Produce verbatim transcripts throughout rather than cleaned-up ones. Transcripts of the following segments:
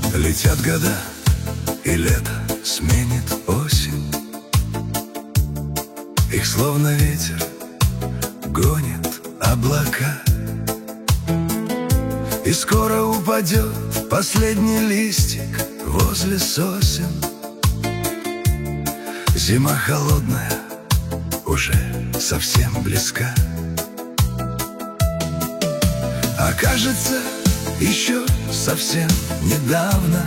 Летят года, и лето сменит осень. Их словно ветер гонит облака, и скоро упадет последний листик возле сосен. Зима холодная уже совсем близка, а кажется, еще совсем недавно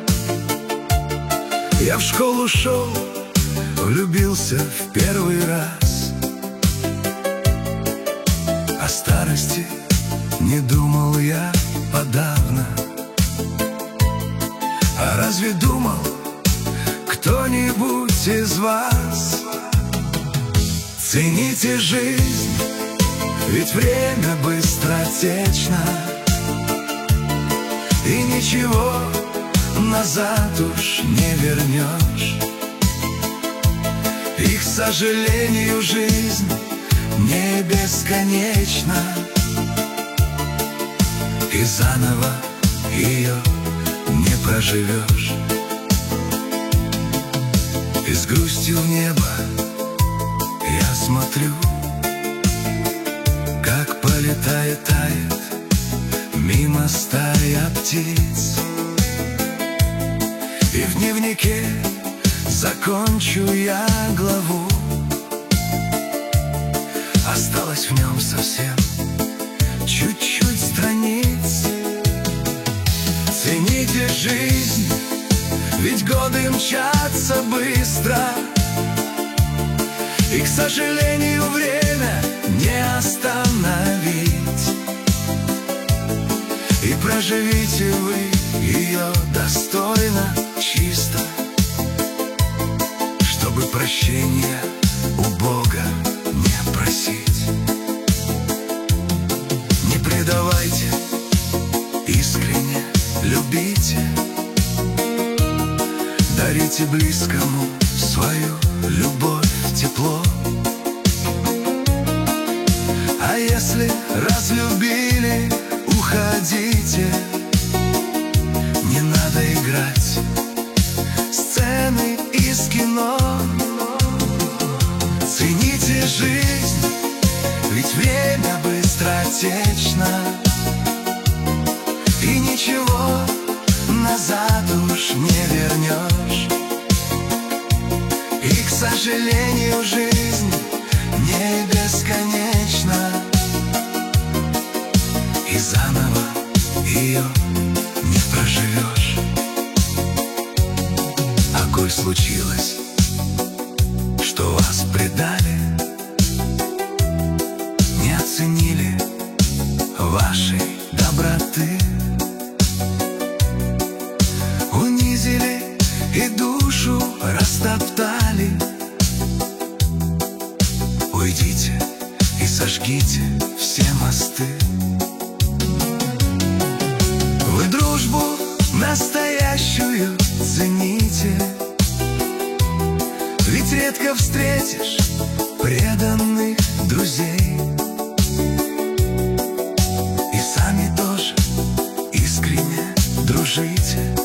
я в школу шел, влюбился в первый раз. О старости не думал я подавно. А разве думал кто-нибудь из вас? Цените жизнь, ведь время быстротечно, и ничего назад уж не вернешь. И, к сожалению, жизнь не бесконечна, и заново ее не проживешь. И с грустью в небо я смотрю, как полетает, тает мимо стая птиц. И в дневнике закончу я главу, осталось в нем совсем чуть-чуть страниц. Цените жизнь, ведь годы мчатся быстро, и, к сожалению, время не остановить. И проживите вы ее достойно, чисто, чтобы прощения у Бога не просить. Не предавайте, искренне любите, дарите близкому свою любовь, тепло. А если разлюбили, уходите, не надо играть сцены из кино. Цените жизнь, ведь время быстротечно, и ничего назад уж не вернешь. И, к сожалению, жизнь не бесконечна, и заново ее не проживешь. А коль случилось, что вас предали, не оценили вашей доброты, унизили и душу растоптали, уйдите и сожгите все мосты. Вы дружбу настоящую цените, ведь редко встретишь преданных друзей. И сами тоже искренне дружите,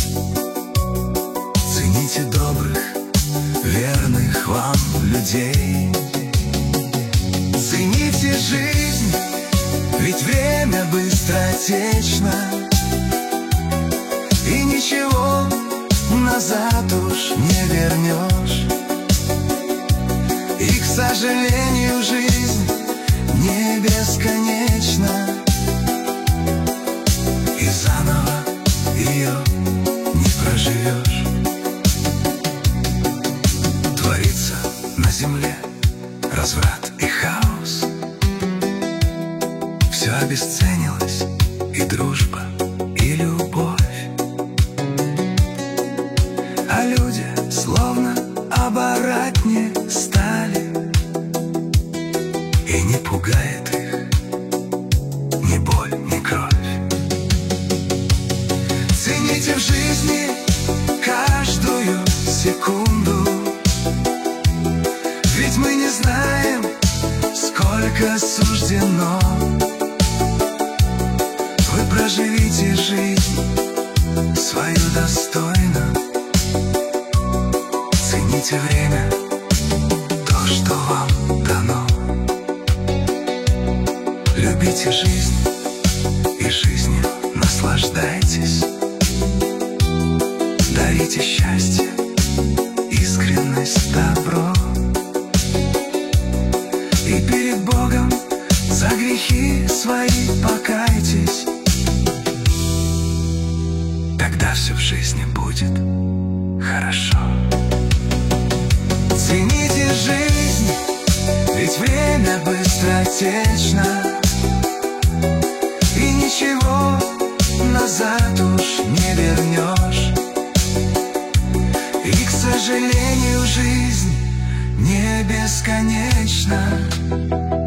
цените добрых, верных вам людей. Цените жизнь, ведь время быстротечно, и ничего назад уж не вернешь. И, к сожалению, жизнь не бесконечна, и заново ее не проживешь. Творится на земле разврат и хаос, все обесценилось, и дружба, и любовь. А люди словно оборотни стали, и не пугает их ни боль, ни кровь. Цените в жизни каждую секунду, ведь мы не знаем, сколько суждено. Вы проживите жизнь свою Цените время, то, что вам дано. Любите жизнь и жизнью наслаждайтесь. Дарите счастье, искренность, добро. И перед Богом за грехи свои покайтесь. Тогда все в жизни будет хорошо. Цените жизнь, ведь время быстротечно, и ничего назад уж не вернешь. И, к сожалению, жизнь не бесконечна.